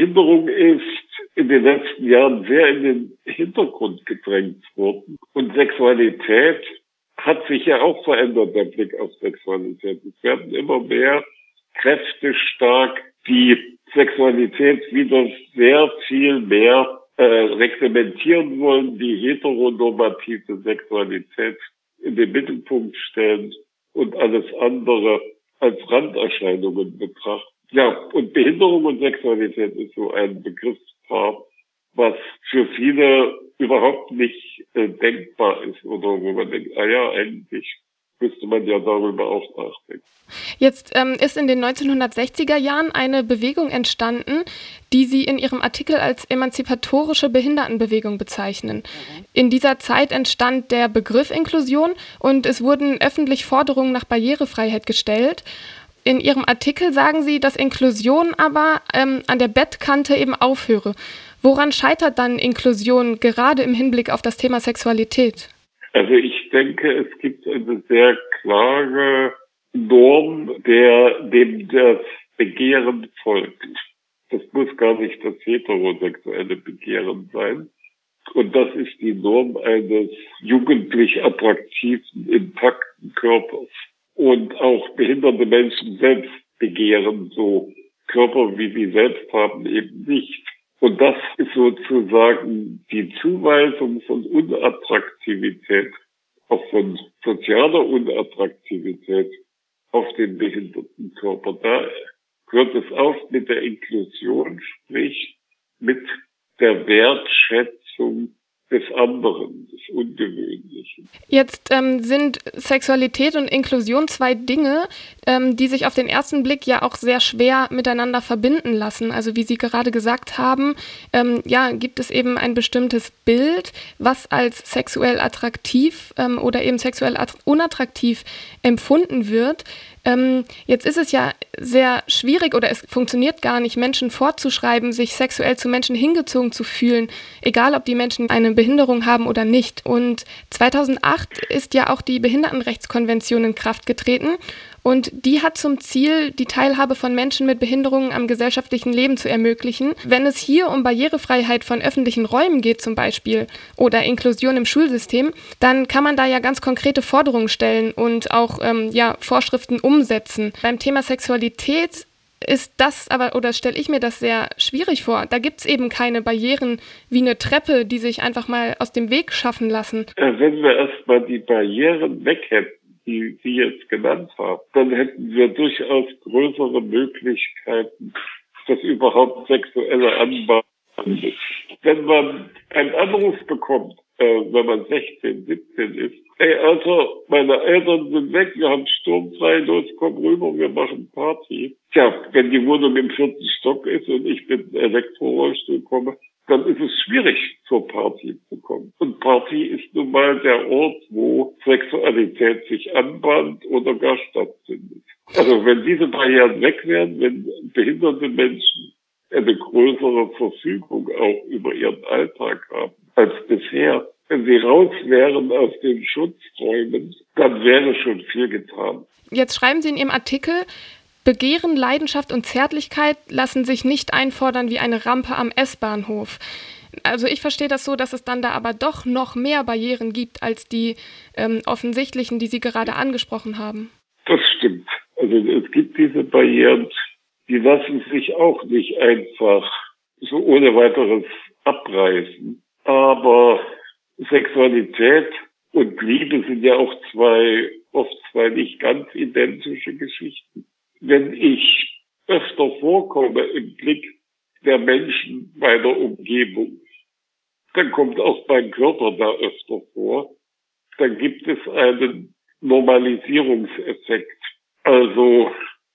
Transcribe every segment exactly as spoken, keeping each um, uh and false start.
Behinderung ist in den letzten Jahren sehr in den Hintergrund gedrängt worden. Und Sexualität hat sich ja auch verändert, der Blick auf Sexualität. Es werden immer mehr Kräfte stark, die Sexualität wieder sehr viel mehr äh, reglementieren wollen, die heteronormative Sexualität in den Mittelpunkt stellen und alles andere als Randerscheinungen betrachten. Ja, und Behinderung und Sexualität ist so ein Begriffspaar, was für viele überhaupt nicht äh, denkbar ist oder wo man denkt, ah ja, eigentlich müsste man ja darüber auch nachdenken. Jetzt ähm, ist in den neunzehnhundertsechziger Jahren eine Bewegung entstanden, die Sie in Ihrem Artikel als emanzipatorische Behindertenbewegung bezeichnen. Mhm. In dieser Zeit entstand der Begriff Inklusion und es wurden öffentlich Forderungen nach Barrierefreiheit gestellt. In Ihrem Artikel sagen Sie, dass Inklusion aber ähm, an der Bettkante eben aufhöre. Woran scheitert dann Inklusion gerade im Hinblick auf das Thema Sexualität? Also ich denke, es gibt eine sehr klare Norm, der dem das Begehren folgt. Das muss gar nicht das heterosexuelle Begehren sein. Und das ist die Norm eines jugendlich attraktiven, intakten Körpers. Und auch behinderte Menschen selbst begehren so Körper, wie sie selbst haben, eben nicht. Und das ist sozusagen die Zuweisung von Unattraktivität, auch von sozialer Unattraktivität auf den behinderten Körper. Da hört es auf mit der Inklusion, sprich mit der Wertschätzung des anderen, des Ungewöhnlichen. Jetzt ähm, sind Sexualität und Inklusion zwei Dinge, ähm, die sich auf den ersten Blick ja auch sehr schwer miteinander verbinden lassen. Also wie Sie gerade gesagt haben, ähm, ja, gibt es eben ein bestimmtes Bild, was als sexuell attraktiv ähm, oder eben sexuell unattraktiv empfunden wird. Ähm, jetzt ist es ja sehr schwierig oder es funktioniert gar nicht, Menschen vorzuschreiben, sich sexuell zu Menschen hingezogen zu fühlen, egal ob die Menschen eine Behinderung haben oder nicht. Und zweitausendacht ist ja auch die Behindertenrechtskonvention in Kraft getreten und die hat zum Ziel, die Teilhabe von Menschen mit Behinderungen am gesellschaftlichen Leben zu ermöglichen. Wenn es hier um Barrierefreiheit von öffentlichen Räumen geht zum Beispiel oder Inklusion im Schulsystem, dann kann man da ja ganz konkrete Forderungen stellen und auch ähm, ja, Vorschriften umsetzen. Beim Thema Sexualität ist das aber, oder stelle ich mir das sehr schwierig vor. Da gibt es eben keine Barrieren wie eine Treppe, die sich einfach mal aus dem Weg schaffen lassen. Wenn wir erstmal die Barrieren weg hätten, die Sie jetzt genannt haben, dann hätten wir durchaus größere Möglichkeiten, das überhaupt sexuelle Anbahnung. Wenn man einen Anruf bekommt, äh, wenn man sechzehn, siebzehn ist, ey, also meine Eltern sind weg, wir haben sturmfrei, los, komm rüber, wir machen Party. Tja, wenn die Wohnung im vierten Stock ist und ich mit einem Elektrorollstuhl komme, dann ist es schwierig, zur Party zu kommen. Und Party ist nun mal der Ort, wo Sexualität sich anbahnt oder gar stattfindet. Also wenn diese Barrieren weg wären, wenn behinderte Menschen eine größere Verfügung auch über ihren Alltag haben als bisher, wenn sie raus wären aus den Schutzräumen, dann wäre schon viel getan. Jetzt schreiben Sie in Ihrem Artikel, Begehren, Leidenschaft und Zärtlichkeit lassen sich nicht einfordern wie eine Rampe am S-Bahnhof. Also ich verstehe das so, dass es dann da aber doch noch mehr Barrieren gibt als die ähm, offensichtlichen, die Sie gerade angesprochen haben. Das stimmt. Also es gibt diese Barrieren, die lassen sich auch nicht einfach so ohne weiteres abreißen. Aber Sexualität und Liebe sind ja auch zwei, oft zwei nicht ganz identische Geschichten. Wenn ich öfter vorkomme im Blick der Menschen meiner Umgebung, dann kommt auch mein Körper da öfter vor. Dann gibt es einen Normalisierungseffekt. Also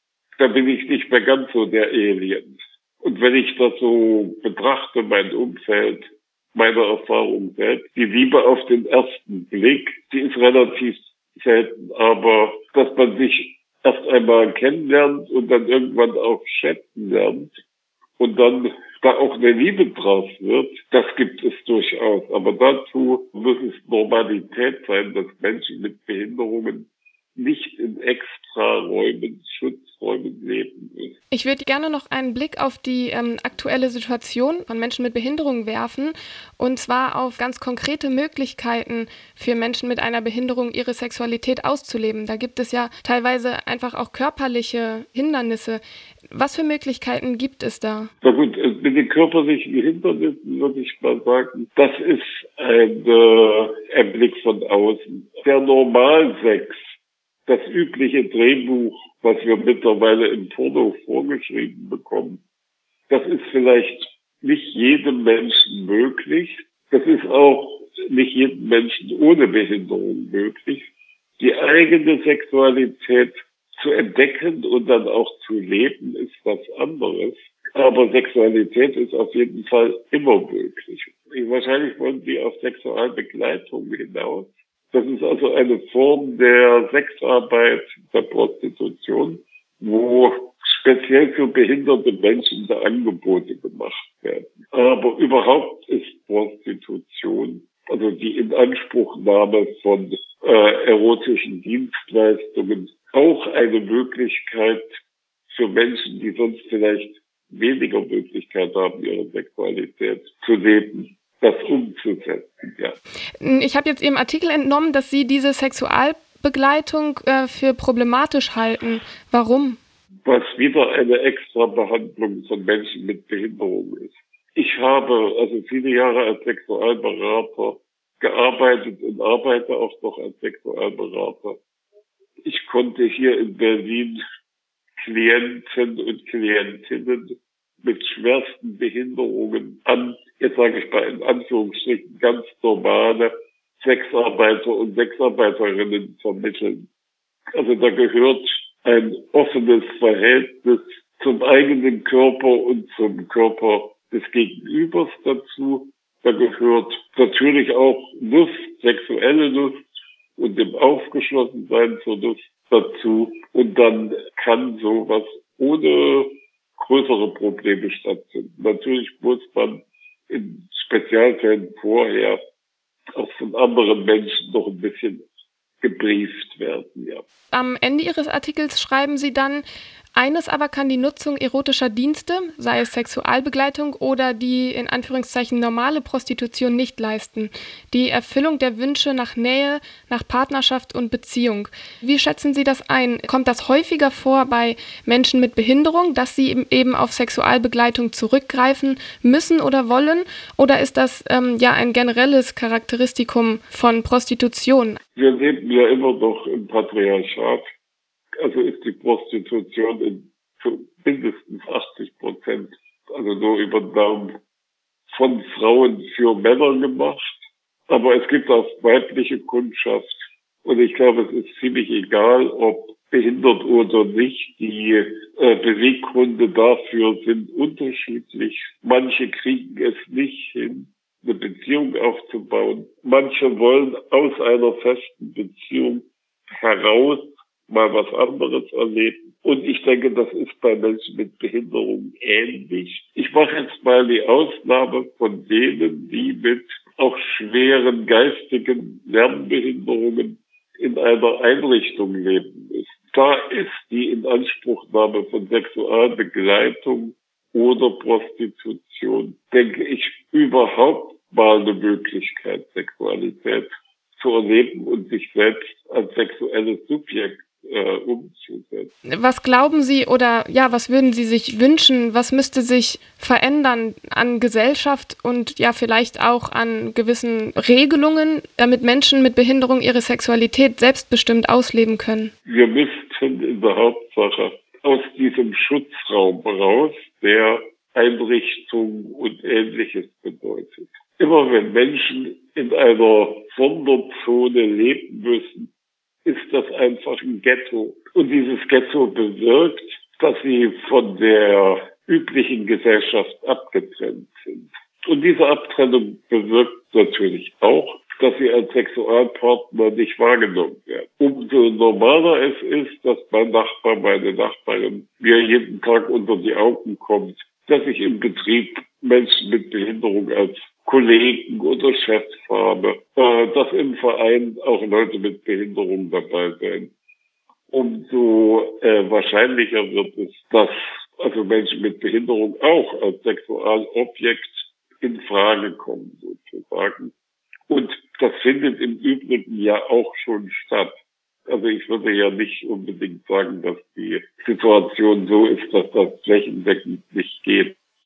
da bin ich nicht mehr ganz so der Alien. Und wenn ich das so betrachte, mein Umfeld, meine Erfahrung selbst, die Liebe auf den ersten Blick, die ist relativ selten, aber dass man sich erst einmal kennenlernt und dann irgendwann auch schätzen lernt und dann da auch eine Liebe draus wird, das gibt es durchaus. Aber dazu muss es Normalität sein, dass Menschen mit Behinderungen nicht in Extraräumen, Schutzräumen leben müssen. Ich würde gerne noch einen Blick auf die ähm, aktuelle Situation von Menschen mit Behinderung werfen, und zwar auf ganz konkrete Möglichkeiten für Menschen mit einer Behinderung, ihre Sexualität auszuleben. Da gibt es ja teilweise einfach auch körperliche Hindernisse. Was für Möglichkeiten gibt es da? Na gut, mit den körperlichen Hindernissen würde ich mal sagen, das ist ein, äh, ein Blick von außen. Der Normalsex, das übliche Drehbuch, was wir mittlerweile im Porno vorgeschrieben bekommen, das ist vielleicht nicht jedem Menschen möglich. Das ist auch nicht jedem Menschen ohne Behinderung möglich. Die eigene Sexualität zu entdecken und dann auch zu leben, ist was anderes. Aber Sexualität ist auf jeden Fall immer möglich. Wahrscheinlich wollen Sie auf Sexualbegleitung hinaus. Das ist also eine Form der Sexarbeit, der Prostitution, wo speziell für behinderte Menschen da Angebote gemacht werden. Aber überhaupt ist Prostitution, also die Inanspruchnahme von äh, erotischen Dienstleistungen, auch eine Möglichkeit für Menschen, die sonst vielleicht weniger Möglichkeit haben, ihre Sexualität zu leben, das umzusetzen, ja. Ich habe jetzt Ihrem Artikel entnommen, dass Sie diese Sexualbegleitung äh, für problematisch halten. Warum? Was wieder eine Extrabehandlung von Menschen mit Behinderung ist. Ich habe also viele Jahre als Sexualberater gearbeitet und arbeite auch noch als Sexualberater. Ich konnte hier in Berlin Klienten und Klientinnen mit schwersten Behinderungen an, jetzt sage ich mal in Anführungsstrichen, ganz normale Sexarbeiter und Sexarbeiterinnen vermitteln. Also da gehört ein offenes Verhältnis zum eigenen Körper und zum Körper des Gegenübers dazu. Da gehört natürlich auch Lust, sexuelle Lust und dem Aufgeschlossensein zur Lust dazu. Und dann kann sowas ohne größere Probleme stattfinden. Natürlich muss man in Spezialfällen vorher auch von anderen Menschen noch ein bisschen gebrieft werden, ja. Am Ende Ihres Artikels schreiben Sie dann: Eines aber kann die Nutzung erotischer Dienste, sei es Sexualbegleitung oder die in Anführungszeichen normale Prostitution, nicht leisten. Die Erfüllung der Wünsche nach Nähe, nach Partnerschaft und Beziehung. Wie schätzen Sie das ein? Kommt das häufiger vor bei Menschen mit Behinderung, dass sie eben auf Sexualbegleitung zurückgreifen müssen oder wollen? Oder ist das ähm, ja ein generelles Charakteristikum von Prostitution? Wir leben ja immer noch im Patriarchat. Also ist die Prostitution in mindestens achtzig Prozent, also nur über den Daumen, von Frauen für Männer gemacht. Aber es gibt auch weibliche Kundschaft. Und ich glaube, es ist ziemlich egal, ob behindert oder nicht. Die äh, Beweggründe dafür sind unterschiedlich. Manche kriegen es nicht hin, eine Beziehung aufzubauen. Manche wollen aus einer festen Beziehung heraus mal was anderes erleben. Und ich denke, das ist bei Menschen mit Behinderung ähnlich. Ich mache jetzt mal die Ausnahme von denen, die mit auch schweren geistigen Lernbehinderungen in einer Einrichtung leben müssen. Da ist die Inanspruchnahme von Sexualbegleitung oder Prostitution, denke ich, überhaupt mal eine Möglichkeit, Sexualität zu erleben und sich selbst als sexuelles Subjekt äh, umzusetzen. Was glauben Sie oder ja, was würden Sie sich wünschen? Was müsste sich verändern an Gesellschaft und ja vielleicht auch an gewissen Regelungen, damit Menschen mit Behinderung ihre Sexualität selbstbestimmt ausleben können? Wir müssten in der Hauptsache aus diesem Schutzraum raus, der Einrichtung und Ähnliches bedeutet. Immer wenn Menschen in einer Sonderzone leben müssen, ist das einfach ein Ghetto. Und dieses Ghetto bewirkt, dass sie von der üblichen Gesellschaft abgetrennt sind. Und diese Abtrennung bewirkt natürlich auch, dass sie als Sexualpartner nicht wahrgenommen werden. Umso normaler es ist, dass mein Nachbar, meine Nachbarin mir jeden Tag unter die Augen kommt, dass ich im Betrieb Menschen mit Behinderung als Kollegen oder Chefs habe, äh, dass im Verein auch Leute mit Behinderung dabei sein. umso äh, wahrscheinlicher wird es, dass also Menschen mit Behinderung auch als Sexualobjekt in Frage kommen, sozusagen. Und das findet im Übrigen ja auch schon statt. Also ich würde ja nicht unbedingt sagen, dass die Situation so ist, dass das flächendeckend nicht geht.